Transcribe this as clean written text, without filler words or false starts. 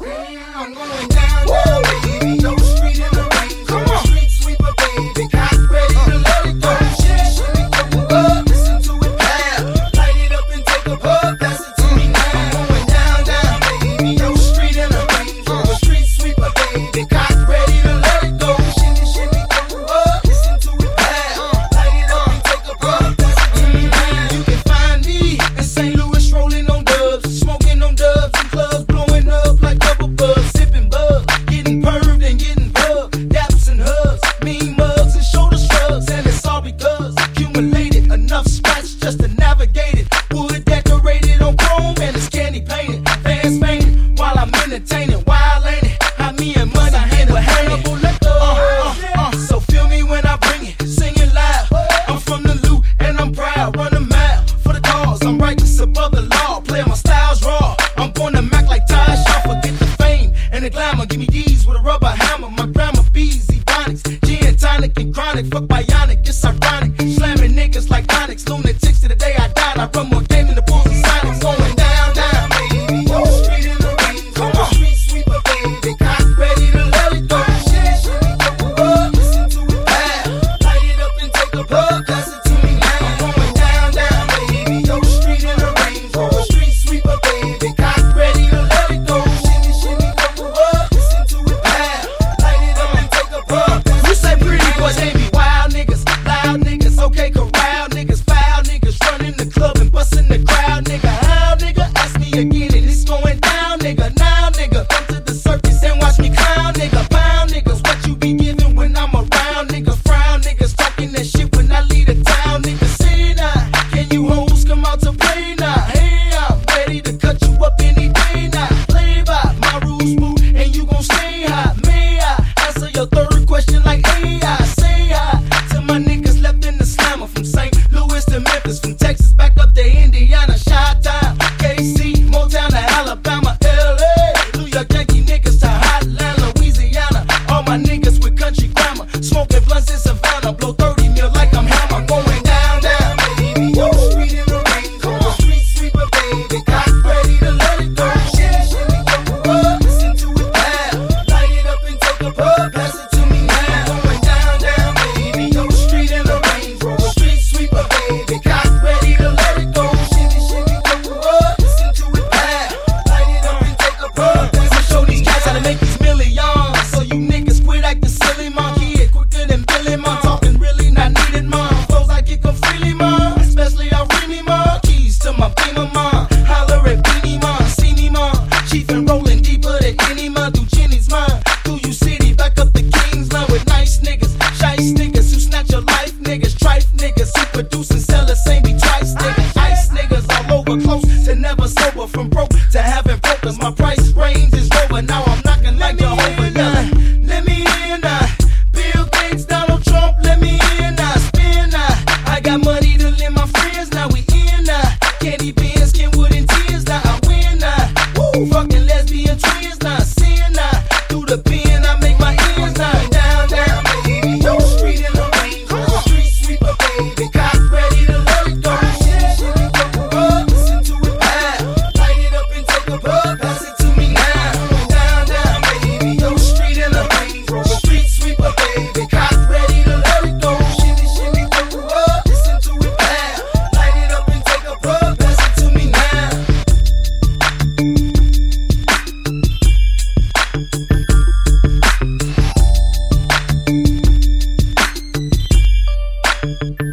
I'm going down, down, baby. No street in the rain. Come on, street sweeper, baby. Got ready to let it go. Shimmy, go up, listen to it loud. Light it up and take a puff. Pass it to me now. I'm going down, down, baby. No street in the rain. From a street sweeper, baby. Got ready to let it go. Shimmy, go up, listen to it loud. Light it up and take a puff. Pass it to me now. You can find me in St. Louis, rolling on dubs, smoking on dubs in clubs, blowing up like bubble buzz, sipping bug, getting perved and getting pubbed, daps and hugs, mean mugs and shoulder shrugs, and it's all because accumulated enough scratch just to navigate it. Wood decorated on chrome and it's candy painted, fans fainted while I'm entertaining. Wild ain't it? How me and money hand in hand. So feel me when I bring it, singing loud. I'm from the loot and I'm proud, run a mile for the cause. I'm righteous above the law, playing my styles raw. I'm born to Mac like Ty Shaw, forget the fame and the glamour. Give me D's with a rubber hammer. My grandma bees, ebonics, gin, tonic, and chronic. Fuck bionic, it's ironic. Slamming niggas like Onyx, lunatics to the day I died. I run more game than the Bulls and Sonics. Going down, down, baby. No street in the rain. Come on, street sweeper, baby. Got ready to let it go. Shimmy, go up, listen to it loud. Light it up and take a puff. Pass it to me now. I'm going down, down, baby. No street in the rain. From a street sweeper, baby. Got ready to let it go. Shimmy, go up, listen to it loud. Light it up and take a puff. You say pretty boys, they be wild niggas, loud niggas, okay, corral niggas, foul niggas, running the club and busting the crowd, nigga. How, nigga? Ask me again and it's going down, nigga. Now, nigga, come to the circus and watch me clown, nigga. Pound niggas, what you be giving when I'm around, nigga. Frown niggas, talking that shit when I leave the town, nigga. See now, can you hoes come out to play now? Hey, I'm ready to cut you up any day now. Play by my rules, boo, and you gon' stay high. May I answer your third question like AI? Say hi to my niggas left in the slammer, from St. Louis to Memphis, from Texas back up to Indiana, Chi-Town, KC, Motown to Alabama, LA, New York Yankee niggas to Hotland, Louisiana. All my niggas with country grammar, smoking blunts in Savannah, blow 30 mil like I'm Hammer. Going down, down, baby. No street in the rain. Come on, street sweeper, baby. Got ready to let it go. Shimmy, go up, listen to it loud. Light it up and take a puff. Pass it to me now. Going down, down, baby. No street in the rain. From a street sweeper, baby. Got ready to let it go. Shimmy, go up, listen to it loud. Light it up and take a puff. I'ma show these cats how to make these millions. So you niggas quit acting silly, man. Kid quicker than Billy, man. Talking really not needed, man. Flows I get come freely, man. Especially I Remy, man. Keys to my beamer, man. Holler at Beanie, man. See me, man. Chief and rolling deeper than any, man. Through Jenny's, man. Through you city, back up the Kingsland with nice niggas. Shice niggas who snatch your life, niggas. Trife niggas who produce and sell the same be twice, niggas. Ice niggas all over, close to never sober. From broke to having brokers. My price range is lower. Now I'm knocking like Jehovah. Let me in now. Bill Gates, Donald Trump, let me in now. Spin now. I got money to lend my friends. Now we in now. Candy beans, Kenwood and tears. Now I win now. Woo, fucking lesbian twins. Now sin now. Through the pen, I make my ends now. Down, down, baby. No street in the rain. Come on, street sweeper, baby. Got ready to let it go. Shimmy, go up, listen to it loud. Light it up and take a puff. Pass it to me now. Down, down, baby. No street in the rain. From a street sweeper, baby. Got ready to let it go. Shimmy, go up, listen to it loud. Light it up and take a puff. Pass it to me now.